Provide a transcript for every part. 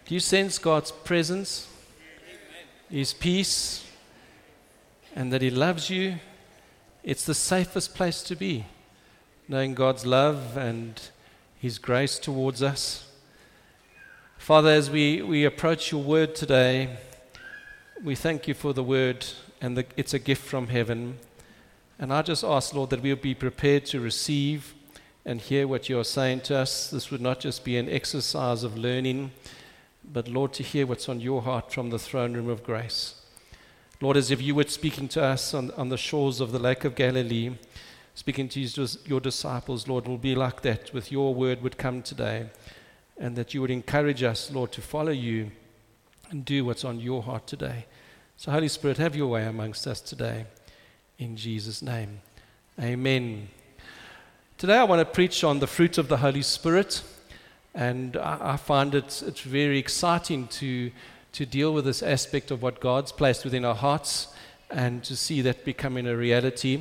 Do you sense God's presence, His peace, and that He loves you? It's the safest place to be, knowing God's love and His grace towards us. Father, as we approach your word today, we thank you for the word, and it's a gift from heaven. And I just ask, Lord, that we'll be prepared to receive and hear what you are saying to us. This would not just be an exercise of learning, but, Lord, to hear what's on your heart from the throne room of grace. Lord, as if you were speaking to us on the shores of the Lake of Galilee, speaking to your disciples, Lord, will be like that, with your word would come today, and that you would encourage us, Lord, to follow you and do what's on your heart today. So, Holy Spirit, have your way amongst us today. In Jesus' name, amen. Today I want to preach on the fruit of the Holy Spirit, and I find it's very exciting to deal with this aspect of what God's placed within our hearts and to see that becoming a reality.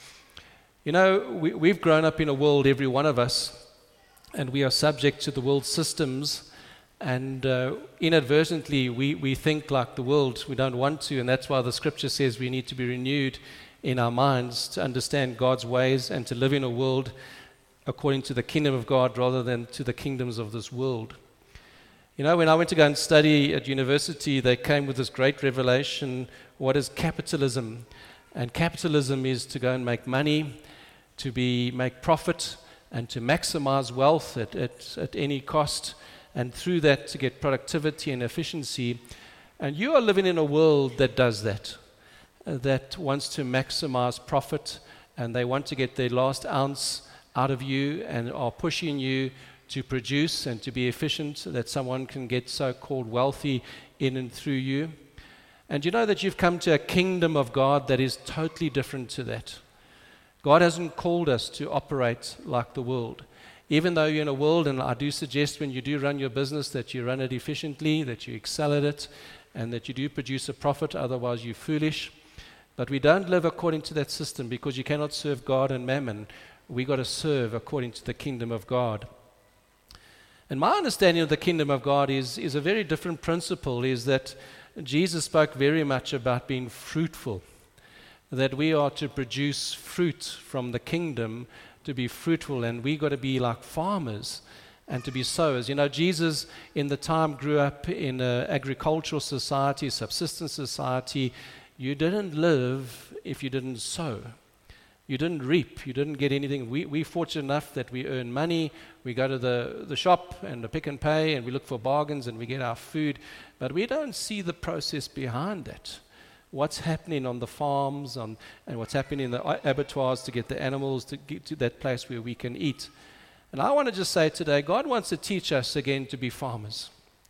You know, we've grown up in a world, every one of us, and we are subject to the world's systems, and inadvertently we think like the world. We don't want to, and that's why the scripture says we need to be renewed in our minds to understand God's ways and to live in a world according to the kingdom of God rather than to the kingdoms of this world. You know, when I went to go and study at university, they came with this great revelation: what is capitalism? And capitalism is to go and make money, to make profit, and to maximize wealth at any cost, and through that to get productivity and efficiency. And you are living in a world that does that wants to maximize profit, and they want to get their last ounce out of you and are pushing you to produce and to be efficient, so that someone can get so-called wealthy in and through you. And you know that you've come to a kingdom of God that is totally different to that. God hasn't called us to operate like the world. Even though you're in a world, and I do suggest when you do run your business that you run it efficiently, that you excel at it, and that you do produce a profit, otherwise you're foolish. But we don't live according to that system, because you cannot serve God and mammon. We got to serve according to the kingdom of God. And my understanding of the kingdom of God is a very different principle, is that Jesus spoke very much about being fruitful, that we are to produce fruit from the kingdom, to be fruitful, and we got to be like farmers and to be sowers. You know, Jesus in the time grew up in an agricultural society, subsistence society. You didn't live if you didn't sow. You didn't reap. You didn't get anything. We're fortunate enough that we earn money. We go to the shop and the Pick and Pay, and we look for bargains, and we get our food. But we don't see the process behind that. What's happening on the farms and what's happening in the abattoirs to get the animals to get to that place where we can eat. And I want to just say today, God wants to teach us again to be farmers,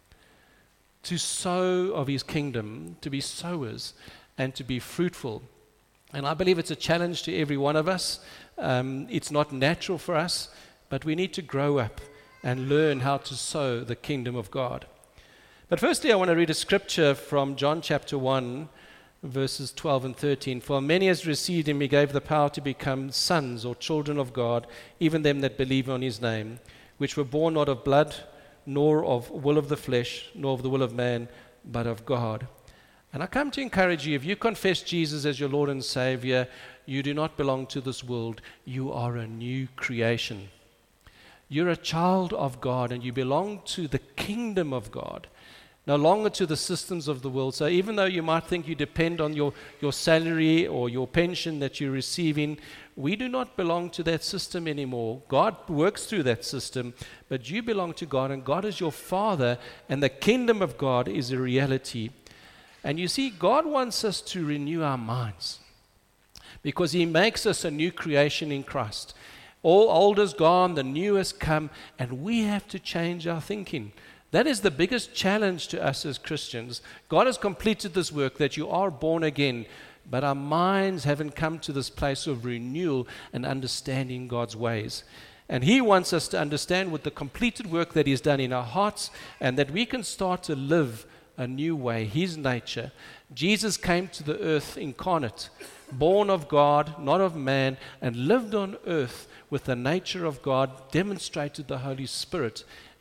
to sow of His kingdom, to be sowers, and to be fruitful. And I believe it's a challenge to every one of us. It's not natural for us, but we need to grow up and learn how to sow the kingdom of God. But firstly, I want to read a scripture from John chapter 1, verses 12 and 13. For many as received Him, He gave the power to become sons or children of God, even them that believe on His name, which were born not of blood, nor of will of the flesh, nor of the will of man, but of God. And I come to encourage you, if you confess Jesus as your Lord and Savior, you do not belong to this world. You are a new creation. You're a child of God, and you belong to the kingdom of God, no longer to the systems of the world. So even though you might think you depend on your salary or your pension that you're receiving, we do not belong to that system anymore. God works through that system, but you belong to God, and God is your Father, and the kingdom of God is a reality. And you see, God wants us to renew our minds, because He makes us a new creation in Christ. All old is gone, the new has come, and we have to change our thinking. That is the biggest challenge to us as Christians. God has completed this work, that you are born again, but our minds haven't come to this place of renewal and understanding God's ways. And He wants us to understand with the completed work that He's done in our hearts, and that we can start to live a new way, His nature. Jesus came to the earth incarnate, born of God, not of man, and lived on earth with the nature of God, demonstrated the Holy Spirit,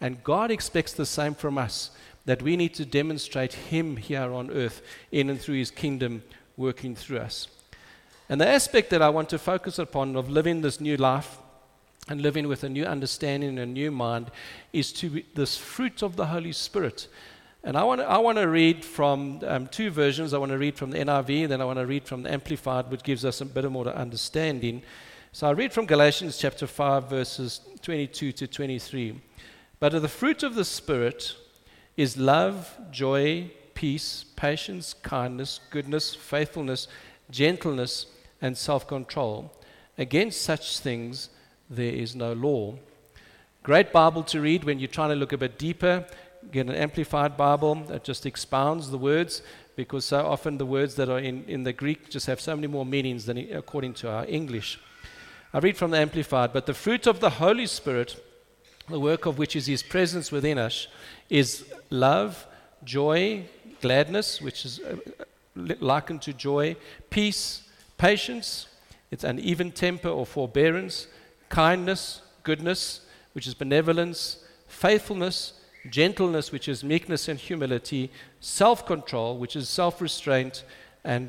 And God expects the same from us, that we need to demonstrate Him here on earth in and through His kingdom working through us. And the aspect that I want to focus upon of living this new life and living with a new understanding and a new mind is to be this fruit of the Holy Spirit. And I want to read from two versions. I want to read from the NIV, then I want to read from the Amplified, which gives us a bit more understanding. So I read from Galatians chapter 5, verses 22 to 23. But the fruit of the Spirit is love, joy, peace, patience, kindness, goodness, faithfulness, gentleness, and self-control. Against such things there is no law. Great Bible to read when you're trying to look a bit deeper. Get an Amplified Bible that just expounds the words, because so often the words that are in the Greek just have so many more meanings than according to our English. I read from the Amplified. But the fruit of the Holy Spirit, the work of which is His presence within us, is love, joy, gladness, which is likened to joy, peace, patience, it's an even temper or forbearance, kindness, goodness, which is benevolence, faithfulness, gentleness, which is meekness and humility, self-control, which is self-restraint, and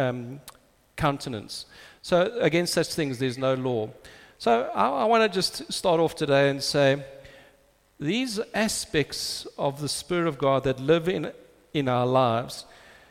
countenance. So against such things there's no law. So I want to just start off today and say, these aspects of the Spirit of God that live in our lives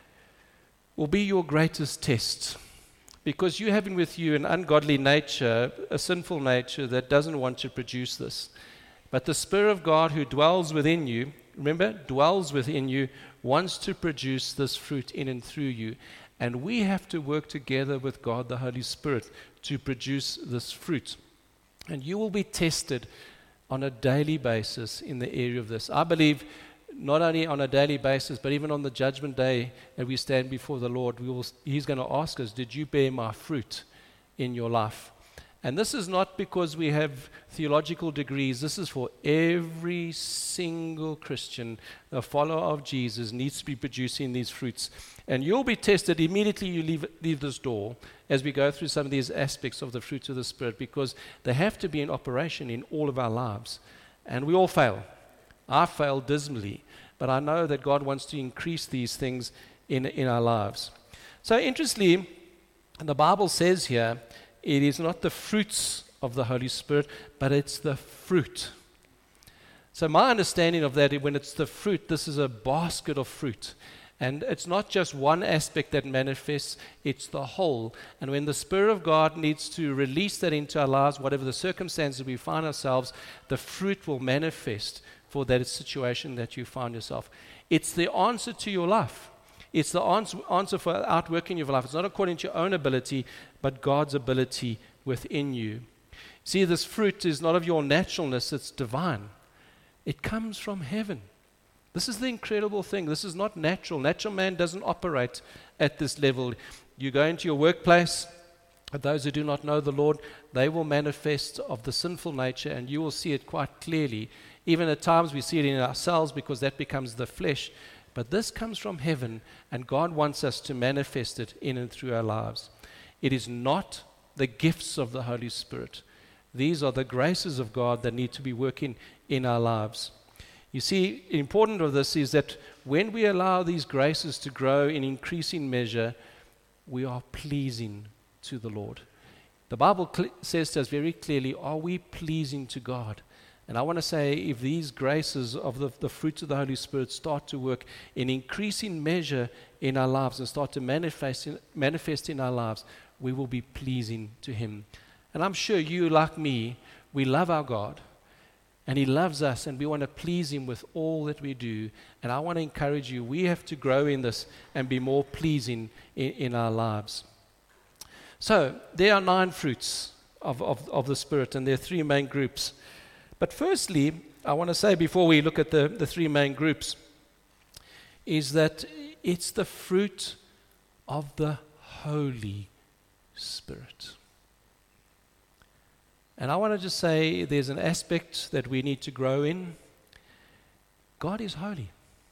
will be your greatest test. Because you having with you an ungodly nature, a sinful nature that doesn't want to produce this. But the Spirit of God who dwells within you, remember, dwells within you, wants to produce this fruit in and through you. And we have to work together with God, the Holy Spirit, to produce this fruit. And you will be tested on a daily basis in the area of this. I believe not only on a daily basis, but even on the judgment day that we stand before the Lord, He's going to ask us, did you bear my fruit in your life? And this is not because we have theological degrees. This is for every single Christian. A follower of Jesus needs to be producing these fruits. And you'll be tested immediately you leave this door as we go through some of these aspects of the fruits of the Spirit, because they have to be in operation in all of our lives. And we all fail. I fail dismally. But I know that God wants to increase these things in our lives. So interestingly, the Bible says here, it is not the fruits of the Holy Spirit, but it's the fruit. So my understanding of that, when it's the fruit, this is a basket of fruit. And it's not just one aspect that manifests, it's the whole. And when the Spirit of God needs to release that into our lives, whatever the circumstances we find ourselves, the fruit will manifest for that situation that you find yourself. It's the answer to your life. It's the answer for outworking your life. It's not according to your own ability, but God's ability within you. See, this fruit is not of your naturalness, it's divine. It comes from heaven. This is the incredible thing. This is not natural. Natural man doesn't operate at this level. You go into your workplace, those who do not know the Lord, they will manifest of the sinful nature, and you will see it quite clearly. Even at times we see it in ourselves because that becomes the flesh. But this comes from heaven, and God wants us to manifest it in and through our lives. It is not the gifts of the Holy Spirit. These are the graces of God that need to be working in our lives. You see, important of this is that when we allow these graces to grow in increasing measure, we are pleasing to the Lord. The Bible says to us very clearly, are we pleasing to God? And I want to say, if these graces of the fruits of the Holy Spirit start to work in increasing measure in our lives and start to manifest in our lives, we will be pleasing to Him. And I'm sure you, like me, we love our God, and He loves us, and we want to please Him with all that we do. And I want to encourage you, we have to grow in this and be more pleasing in our lives. So, there are 9 fruits of the Spirit, and there are 3 main groups. But firstly, I want to say before we look at the 3 main groups, is that it's the fruit of the Holy Spirit. And I want to just say there's an aspect that we need to grow in. God is holy.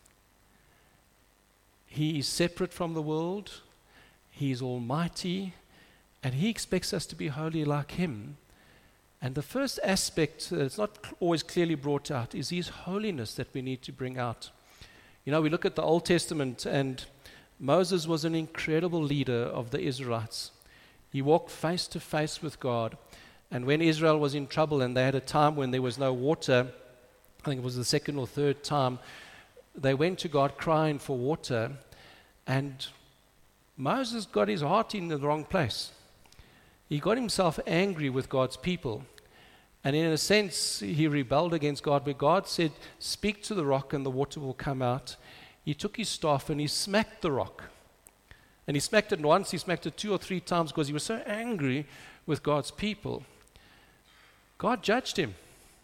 He is separate from the world. He is almighty. And He expects us to be holy like Him. And the first aspect that's not always clearly brought out is His holiness that we need to bring out. You know, we look at the Old Testament, and Moses was an incredible leader of the Israelites. He walked face to face with God. And when Israel was in trouble and they had a time when there was no water, I think it was the second or third time, they went to God crying for water, and Moses got his heart in the wrong place. He got himself angry with God's people. And in a sense, he rebelled against God, where God said, speak to the rock and the water will come out. He took his staff and he smacked the rock. And he smacked it once, he smacked it 2 or 3 times because he was so angry with God's people. God judged him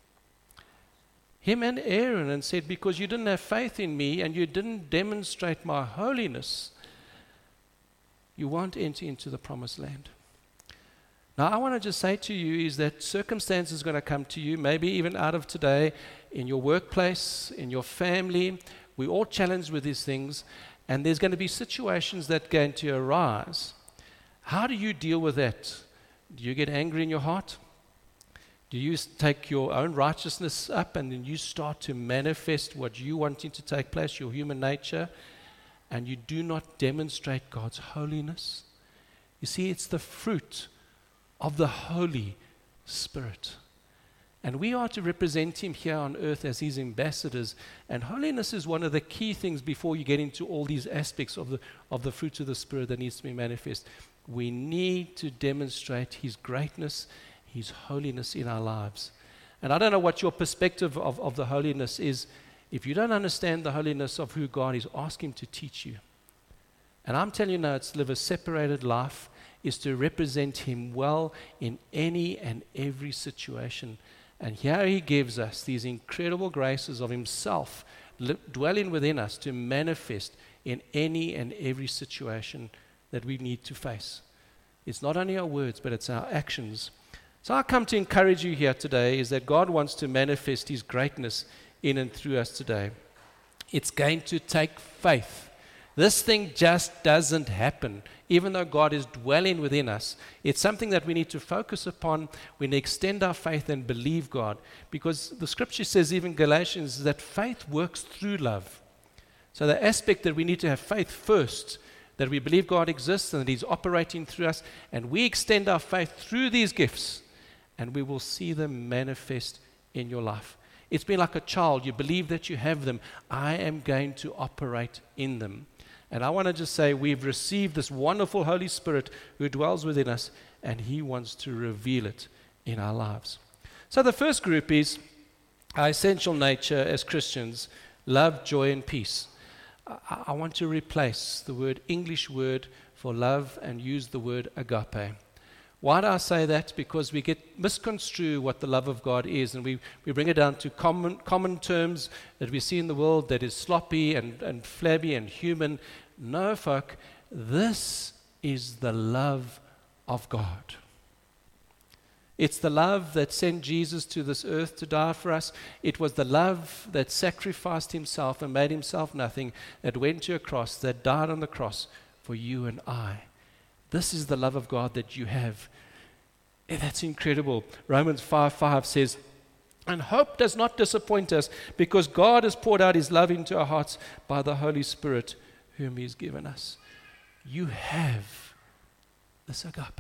and Aaron, and said, because you didn't have faith in me and you didn't demonstrate my holiness, you won't enter into the promised land. Now, I want to just say to you is that circumstances are going to come to you, maybe even out of today, in your workplace, in your family. We're all challenged with these things, and there's going to be situations that are going to arise. How do you deal with that? Do you get angry in your heart? Do you take your own righteousness up and then you start to manifest what you wanting to take place, your human nature, and you do not demonstrate God's holiness? You see, it's the fruit of the Holy Spirit. And we are to represent Him here on earth as His ambassadors. And holiness is one of the key things before you get into all these aspects of the fruit of the Spirit that needs to be manifest. We need to demonstrate His greatness, His holiness in our lives. And I don't know what your perspective of the holiness is. If you don't understand the holiness of who God is, ask Him to teach you. And I'm telling you now, it's to live a separated life, is to represent Him well in any and every situation. And here He gives us these incredible graces of Himself dwelling within us to manifest in any and every situation that we need to face. It's not only our words, but it's our actions. So I come to encourage you here today is that God wants to manifest His greatness in and through us today. It's going to take faith. This thing just doesn't happen, even though God is dwelling within us. It's something that we need to focus upon. We need to extend our faith and believe God, because the scripture says, even Galatians, that faith works through love. So the aspect that we need to have faith first, that we believe God exists and that He's operating through us, and we extend our faith through these gifts, and we will see them manifest in your life. It's been like a child. You believe that you have them. I am going to operate in them. And I want to just say we've received this wonderful Holy Spirit who dwells within us, and He wants to reveal it in our lives. So the first group is our essential nature as Christians: love, joy, and peace. I want to replace the English word for love and use the word agape. Why do I say that? Because we get misconstrue what the love of God is, and we bring it down to common terms that we see in the world that is sloppy and flabby and human. No, folk, this is the love of God. It's the love that sent Jesus to this earth to die for us. It was the love that sacrificed Himself and made Himself nothing, that went to a cross, that died on the cross for you and I. This is the love of God that you have. And that's incredible. Romans 5:5 says, and hope does not disappoint us, because God has poured out His love into our hearts by the Holy Spirit whom He's given us. You have this agape.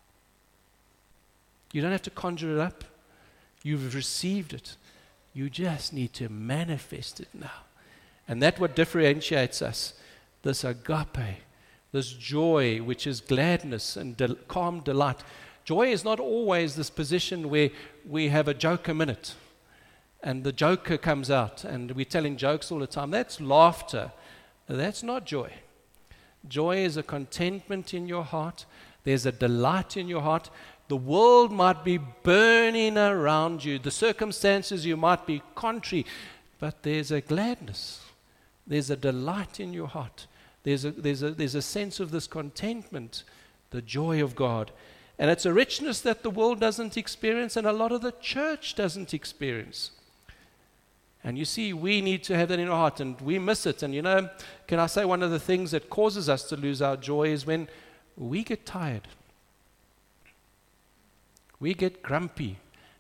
You don't have to conjure it up. You've received it. You just need to manifest it now. And that's what differentiates us. This agape, this joy, which is gladness and calm delight. Joy is not always this position where we have a joke a minute and the joker comes out and we're telling jokes all the time. That's laughter. That's not joy. Joy is a contentment in your heart. There's a delight in your heart. The world might be burning around you. The circumstances, you might be contrary, but there's a gladness. There's a delight in your heart. There's a sense of this contentment, the joy of God. And it's a richness that the world doesn't experience and a lot of the church doesn't experience. And you see, we need to have that in our heart, and we miss it. And you know, can I say one of the things that causes us to lose our joy is when we get tired. We get grumpy.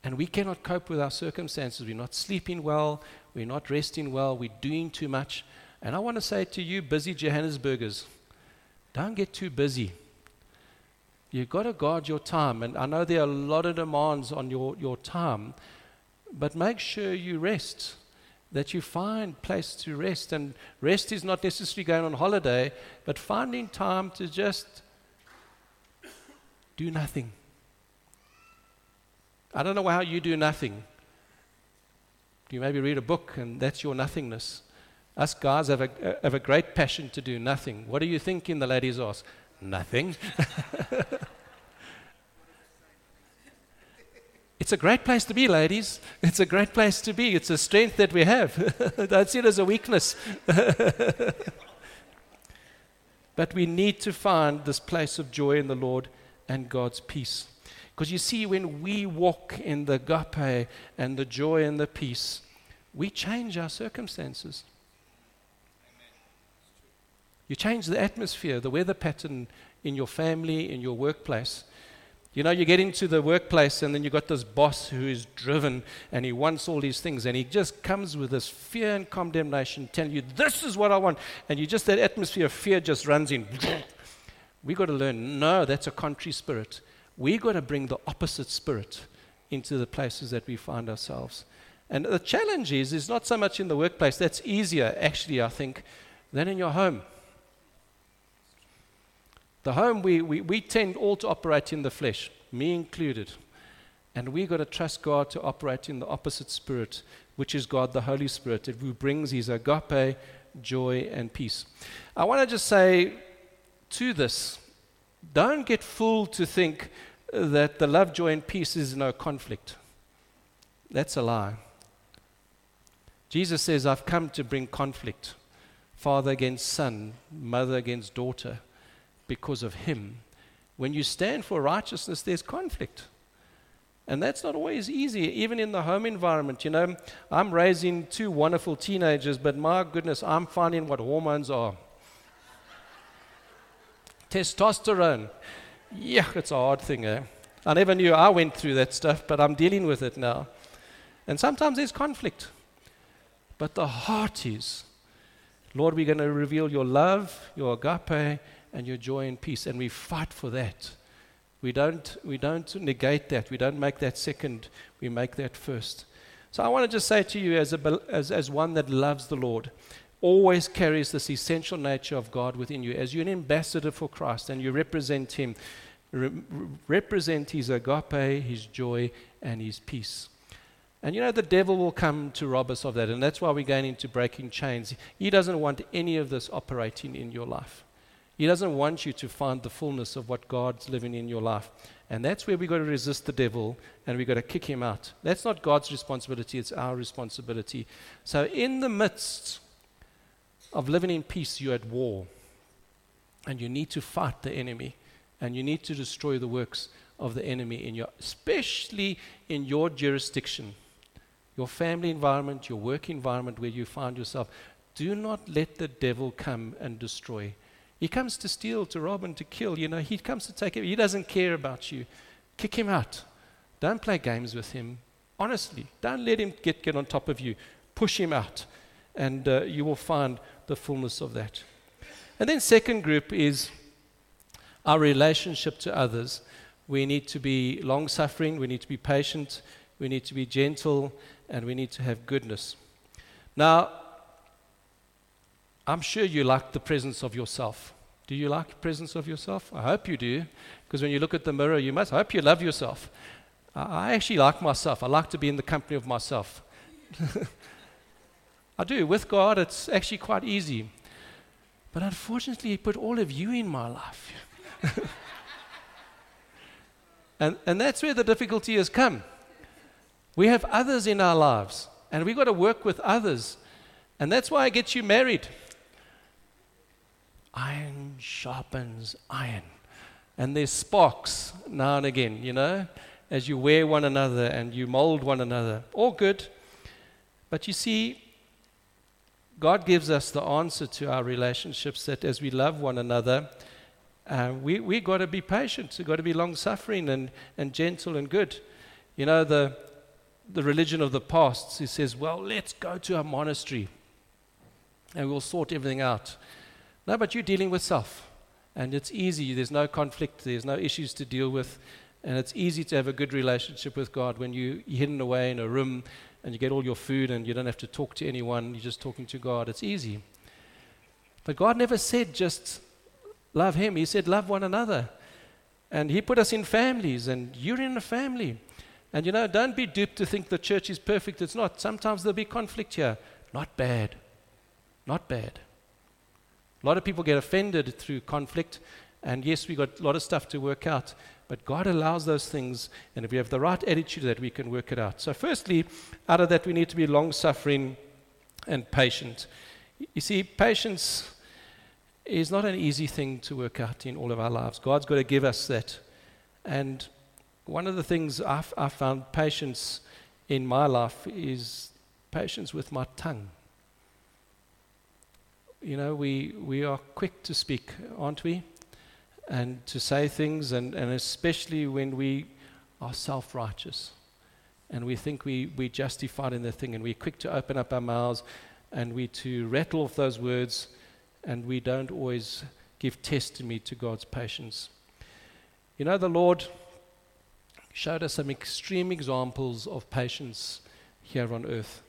And we cannot cope with our circumstances. We're not sleeping well. We're not resting well. We're doing too much. And I want to say to you, busy Johannesburgers, don't get too busy. You've got to guard your time. And I know there are a lot of demands on your time, but make sure you rest, that you find place to rest. And rest is not necessarily going on holiday, but finding time to just do nothing. I don't know how you do nothing. You maybe read a book and that's your nothingness. Us guys have a great passion to do nothing. What are you thinking? The ladies ask. Nothing. It's a great place to be, ladies. It's a great place to be. It's a strength that we have. Don't see it as a weakness. But we need to find this place of joy in the Lord and God's peace. Because you see, when we walk in the agape and the joy and the peace, we change our circumstances. You change the atmosphere, the weather pattern in your family, in your workplace. You know, you get into the workplace and then you've got this boss who is driven and he wants all these things and he just comes with this fear and condemnation telling you, this is what I want. And you just, that atmosphere of fear just runs in. We got to learn, no, that's a contrary spirit. We got to bring the opposite spirit into the places that we find ourselves. And the challenge is not so much in the workplace. That's easier, actually, I think, than in your home. The home, we tend all to operate in the flesh, me included. And we got to trust God to operate in the opposite spirit, which is God, the Holy Spirit, who brings his agape, joy, and peace. I want to just say to this, don't get fooled to think that the love, joy, and peace is no conflict. That's a lie. Jesus says, I've come to bring conflict. Father against son, mother against daughter, because of him. When you stand for righteousness, there's conflict. And that's not always easy, even in the home environment. You know, I'm raising 2 wonderful teenagers, but my goodness, I'm finding what hormones are. Testosterone. Yeah, it's a hard thing, eh? I never knew I went through that stuff, but I'm dealing with it now. And sometimes there's conflict. But the heart is, Lord, we're going to reveal your love, your agape, and your joy and peace. And we fight for that. We don't negate that. We don't make that second. We make that first. So I want to just say to you, as one that loves the Lord, always carries this essential nature of God within you. As you're an ambassador for Christ and you represent him, represent his agape, his joy, and his peace. And you know, the devil will come to rob us of that. And that's why we're going into breaking chains. He doesn't want any of this operating in your life. He doesn't want you to find the fullness of what God's living in your life. And that's where we've got to resist the devil and we've got to kick him out. That's not God's responsibility, it's our responsibility. So in the midst of living in peace, you're at war. And you need to fight the enemy. And you need to destroy the works of the enemy, especially in your jurisdiction, your family environment, your work environment where you find yourself. Do not let the devil come and destroy. He comes to steal, to rob, and to kill. You know, he comes to take it. He doesn't care about you. Kick him out. Don't play games with him. Honestly, don't let him get on top of you. Push him out, and you will find the fullness of that. And then second group is our relationship to others. We need to be long-suffering. We need to be patient. We need to be gentle, and we need to have goodness. Now, I'm sure you like the presence of yourself. Do you like the presence of yourself? I hope you do, because when you look at the mirror, I hope you love yourself. I actually like myself. I like to be in the company of myself. I do. With God, it's actually quite easy. But unfortunately, He put all of you in my life. and that's where the difficulty has come. We have others in our lives, and we've got to work with others. And that's why I get you married. Iron sharpens iron. And there's sparks now and again, you know, as you wear one another and you mold one another. All good. But you see, God gives us the answer to our relationships, that as we love one another, we got to be patient. We've got to be long-suffering and gentle and good. You know, the the religion of the past, he says, well, let's go to a monastery and we'll sort everything out. No, but you're dealing with self. And it's easy. There's no conflict. There's no issues to deal with. And it's easy to have a good relationship with God when you're hidden away in a room and you get all your food and you don't have to talk to anyone. You're just talking to God. It's easy. But God never said just love Him. He said love one another. And He put us in families, and you're in a family. And don't be duped to think the church is perfect. It's not. Sometimes there'll be conflict here. Not bad. Not bad. A lot of people get offended through conflict, and yes, we got a lot of stuff to work out, but God allows those things, and if we have the right attitude, that we can work it out. So firstly, out of that, we need to be long-suffering and patient. You see, patience is not an easy thing to work out in all of our lives. God's got to give us that. And one of the things I found patience in my life is patience with my tongue. We are quick to speak, aren't we? And to say things, and especially when we are self-righteous and we think we're justified in the thing, and we're quick to open up our mouths and we to rattle off those words, and we don't always give testimony to God's patience. The Lord showed us some extreme examples of patience here on earth.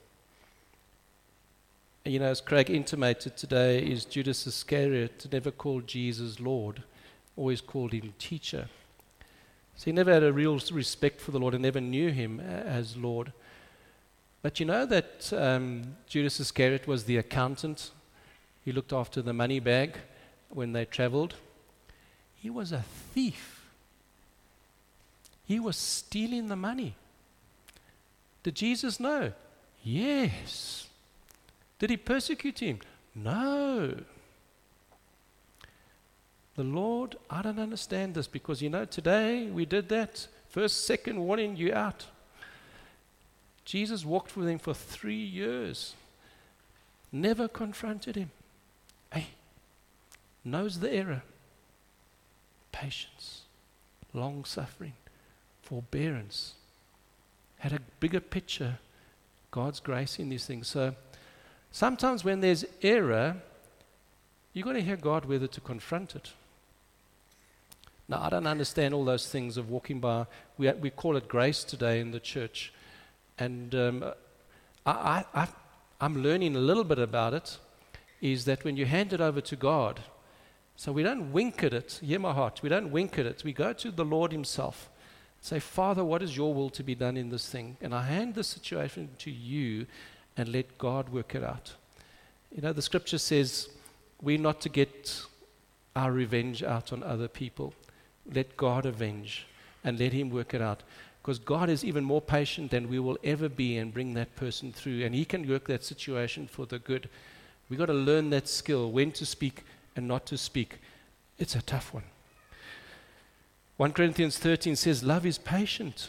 As Craig intimated today, is Judas Iscariot never called Jesus Lord, always called Him teacher. So he never had a real respect for the Lord and never knew Him as Lord. But that Judas Iscariot was the accountant. He looked after the money bag when they traveled. He was a thief. He was stealing the money. Did Jesus know? Yes. Did He persecute him? No. The Lord, I don't understand this, because today we did that. First, second warning, you out. Jesus walked with him for 3 years. Never confronted him. Hey, knows the error. Patience, long-suffering, forbearance. Had a bigger picture, God's grace in these things. So sometimes when there's error, you've got to hear God whether to confront it. Now, I don't understand all those things of walking by. We call it grace today in the church. And I'm learning a little bit about it, is that when you hand it over to God, so we don't wink at it, hear my heart, we don't wink at it. We go to the Lord Himself, say, Father, what is your will to be done in this thing? And I hand the situation to you and let God work it out. The scripture says we're not to get our revenge out on other people. Let God avenge and let Him work it out. Because God is even more patient than we will ever be and bring that person through. And He can work that situation for the good. We've got to learn that skill, when to speak and not to speak. It's a tough one. 1 Corinthians 13 says, love is patient.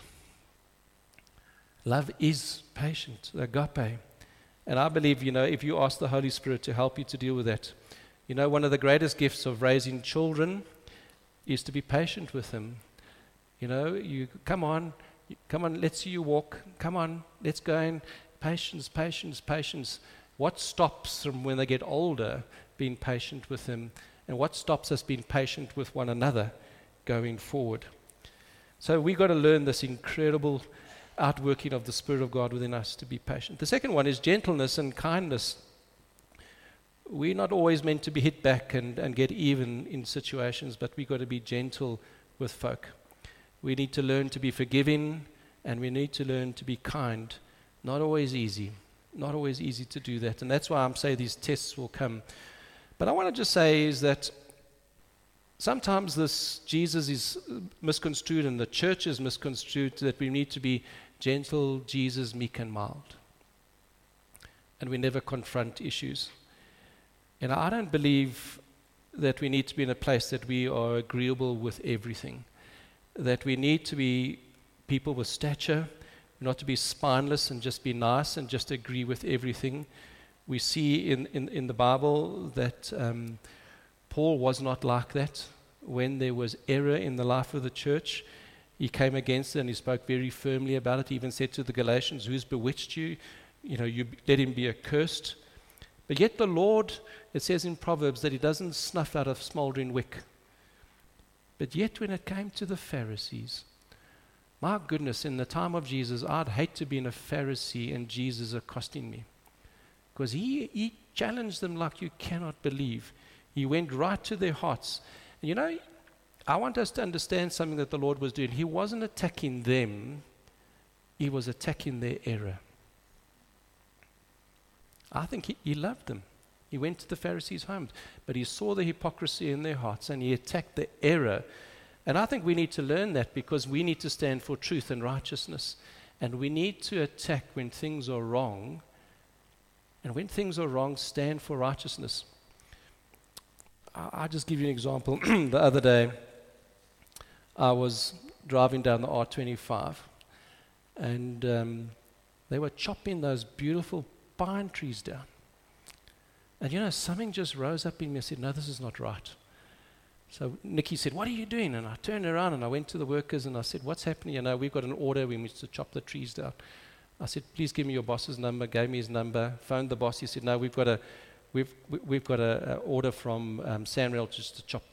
Love is patient, agape. And I believe, if you ask the Holy Spirit to help you to deal with that, one of the greatest gifts of raising children is to be patient with them. You come on, let's see you walk. Come on, let's go in. Patience, patience, patience. What stops them when they get older being patient with them? And what stops us being patient with one another going forward? So we've got to learn this incredible outworking of the Spirit of God within us to be patient. The second one is gentleness and kindness. We're not always meant to be hit back and get even in situations, but we've got to be gentle with folk. We need to learn to be forgiving, and we need to learn to be kind. Not always easy. Not always easy to do that. And that's why I'm saying these tests will come. But I want to just say is that sometimes this Jesus is misconstrued and the church is misconstrued, that we need to be gentle, Jesus, meek and mild. And we never confront issues. And I don't believe that we need to be in a place that we are agreeable with everything. That we need to be people with stature, not to be spineless and just be nice and just agree with everything. We see in the Bible that Paul was not like that. When there was error in the life of the church, He came against it and he spoke very firmly about it. He even said to the Galatians, who's bewitched you? You let him be accursed. But yet the Lord, it says in Proverbs that he doesn't snuff out a smoldering wick. But yet when it came to the Pharisees, my goodness, in the time of Jesus, I'd hate to be in a Pharisee and Jesus accosting me. Because he challenged them like you cannot believe. He went right to their hearts. And I want us to understand something that the Lord was doing. He wasn't attacking them. He was attacking their error. I think he loved them. He went to the Pharisees' homes, but he saw the hypocrisy in their hearts and he attacked the error. And I think we need to learn that because we need to stand for truth and righteousness. And we need to attack when things are wrong. And when things are wrong, stand for righteousness. I'll just give you an example. The other day, I was driving down the R25 and they were chopping those beautiful pine trees down. And something just rose up in me. I said, no, this is not right. So Nikki said, what are you doing? And I turned around and I went to the workers and I said, what's happening? We've got an order. We need to chop the trees down. I said, please give me your boss's number. Gave me his number. Phoned the boss. He said, no, we've got a order from Sanrail just to chop